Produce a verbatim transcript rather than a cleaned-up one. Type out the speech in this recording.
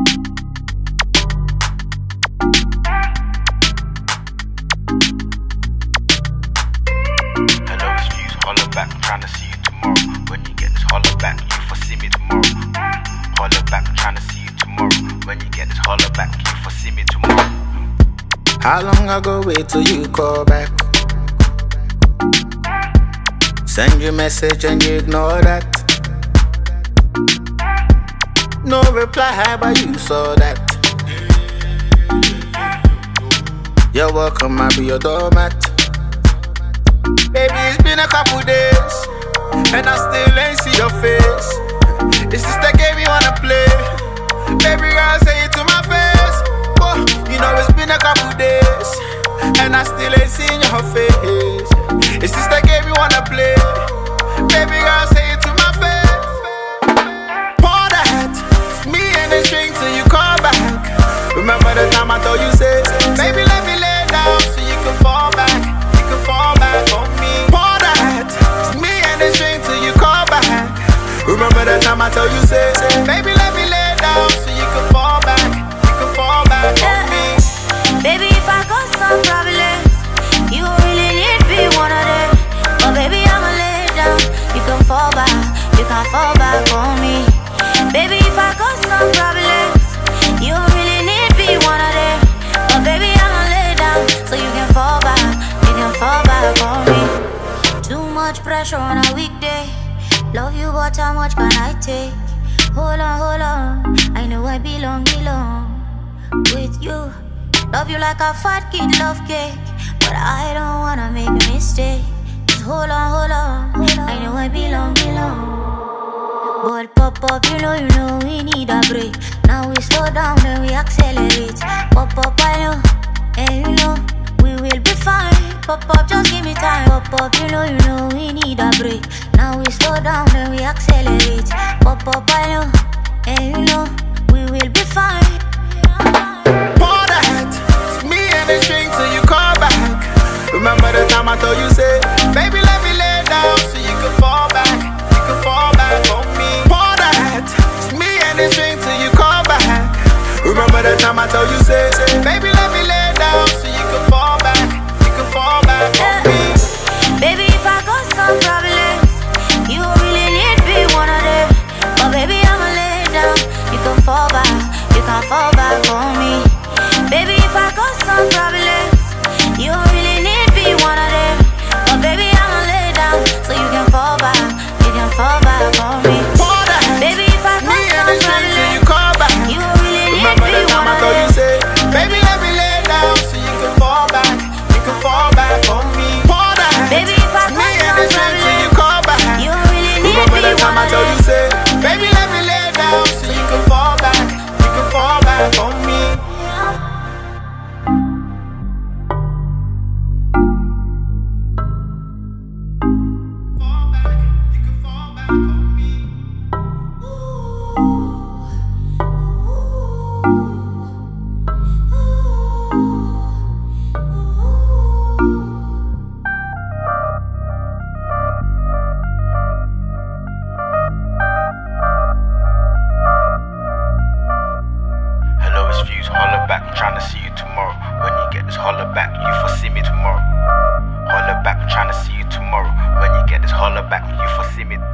How long I go wait till you call back? Send you message and you ignore that. No reply, but you saw that. You're welcome, I'll be your doormat. Baby, it's been a couple days, and I still ain't see your face. Is this the game you wanna play? Baby girl, say it to my face. Oh, you know it's been a couple days, and I still ain't seen your face. Is this the game you wanna play? Baby girl, say it to my face. Pour that, me and the string till you call back. Remember the time I told you, say, baby, let me lay down so you can fall back. You can fall back on me. Pour that, me and the string till you call back. Remember the time I told you, say, baby, let me lay down so you can fall back. You can fall back on me. Baby, if I got some problems, you really need to be one of them. But baby, I'ma lay down. You can fall back, you can fall back on me. Baby, if I got some problems, you really need to be one of them. But baby, I'ma lay down so you can fall back, you can fall back on me. Too much pressure on a weekday. Love you, but how much can I take? Hold on, hold on, I know I belong, belong with you. Love you like a fat kid love cake, but I don't wanna make a mistake. Just hold on, hold on, hold on, I know I belong, belong. But pop up, you know, you know we need a break. Now we slow down and we accelerate. Pop up, I know, and you know we will be fine. Pop up, just give me time. Pop up, you know, you know we need a break. Now we slow down and we accelerate. Pop up, I know, and you know we will be fine. Pour that, me and the string till you call back. Remember the time I told you, say, baby, let me lay down so you can fall back. You can fall back on me. Pour that, me and the string till you call back. Remember the time I told you, say, baby, let me lay down so you can fall back. You can fall back on me. Baby, if I got some problems, you really need to be one of them. But baby, I'ma lay down. You can fall back, you can fall back on me. Baby, if I got some problems, you really need to be one of them. But baby, I'ma lay down so you can fall back, you can fall back on me. Baby, if I got some problems, you call back. You really need to be one of them. You say, baby, let me lay down so you can fall back. You can fall back on me. Baby, if I got some problems, you call back. You really need to Remember be the time one I of told them. you, say, baby, let me lay down so you can fall back. You can fall back on me. Fall back, you can fall back on me. Hello, it's Fuse, holler back, I'm trying to see you tomorrow. When you get this holler back, you foresee me tomorrow. Holler back, I'm trying to see you tomorrow. When you get this holler back, you foresee me